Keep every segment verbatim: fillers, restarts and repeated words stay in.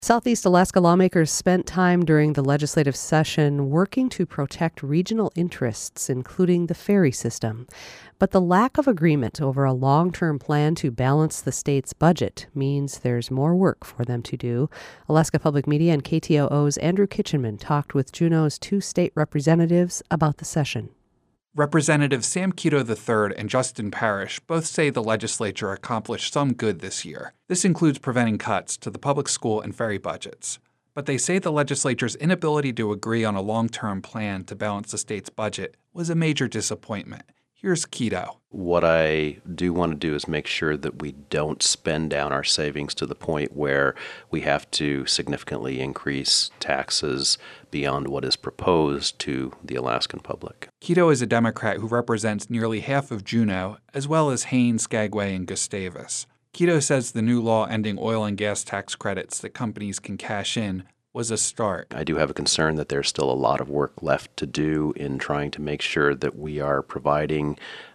Southeast Alaska lawmakers spent time during the legislative session working to protect regional interests, including the ferry system. But the lack of agreement over a long-term plan to balance the state's budget means there's more work for them to do. Alaska Public Media and K T O O's Andrew Kitchenman talked with Juneau's two state representatives about the session. Representatives Sam Kito the third and Justin Parrish both say the legislature accomplished some good this year. This includes preventing cuts to the public school and ferry budgets. But they say the legislature's inability to agree on a long-term plan to balance the state's budget was a major disappointment. Here's Kito. What I do want to do is make sure that we don't spend down our savings to the point where we have to significantly increase taxes beyond what is proposed to the Alaskan public. Kito is a Democrat who represents nearly half of Juneau, as well as Haines, Skagway, and Gustavus. Kito says the new law ending oil and gas tax credits that companies can cash in was a start. I do have a concern that there's still a lot of work left to do in trying to make sure that we are providing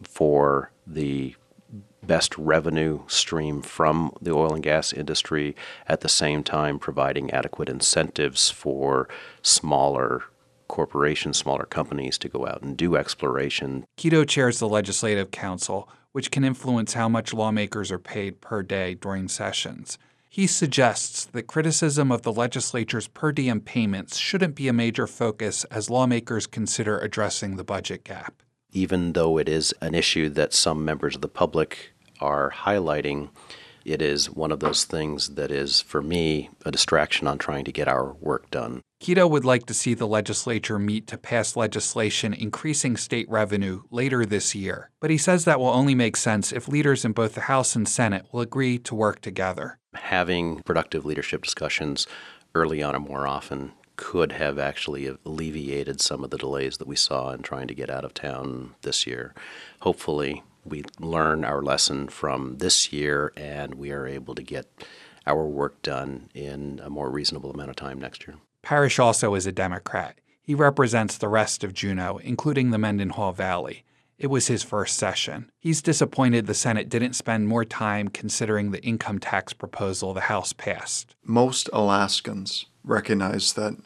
for the best revenue stream from the oil and gas industry, at the same time providing adequate incentives for smaller corporations, smaller companies to go out and do exploration. Kito chairs the Legislative Council, which can influence how much lawmakers are paid per day during sessions. He suggests that criticism of the legislature's per diem payments shouldn't be a major focus as lawmakers consider addressing the budget gap. Even though it is an issue that some members of the public are highlighting, it is one of those things that is, for me, a distraction on trying to get our work done. Kito would like to see the legislature meet to pass legislation increasing state revenue later this year, but he says that will only make sense if leaders in both the House and Senate will agree to work together. Having productive leadership discussions early on and more often could have actually alleviated some of the delays that we saw in trying to get out of town this year. Hopefully, we learn our lesson from this year and we are able to get our work done in a more reasonable amount of time next year. Parrish also is a Democrat. He represents the rest of Juneau, including the Mendenhall Valley. It was his first session. He's disappointed the Senate didn't spend more time considering the income tax proposal the House passed. Most Alaskans recognize that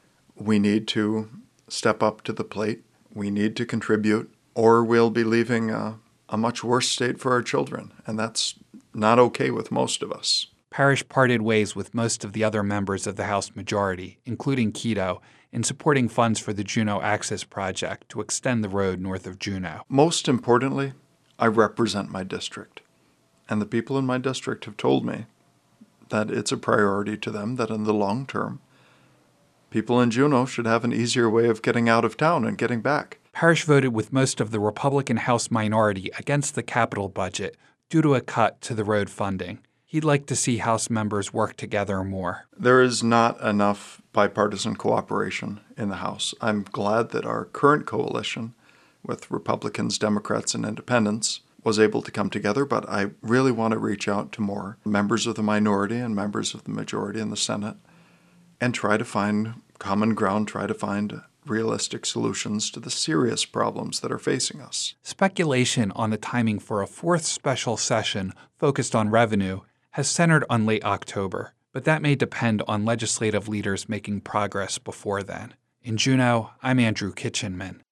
we need to step up to the plate, we need to contribute, or we'll be leaving a, a much worse state for our children, and that's not okay with most of us. Parrish parted ways with most of the other members of the House majority, including Kito, in supporting funds for the Juneau Access Project to extend the road north of Juneau. Most importantly, I represent my district, and the people in my district have told me that it's a priority to them that in the long term, people in Juneau should have an easier way of getting out of town and getting back. Parrish voted with most of the Republican House minority against the capital budget due to a cut to the road funding. He'd like to see House members work together more. There is not enough bipartisan cooperation in the House. I'm glad that our current coalition with Republicans, Democrats, and Independents was able to come together, but I really want to reach out to more members of the minority and members of the majority in the Senate and try to find common ground, try to find realistic solutions to the serious problems that are facing us. Speculation on the timing for a fourth special session focused on revenue has centered on late October, but that may depend on legislative leaders making progress before then. In Juneau, I'm Andrew Kitchenman.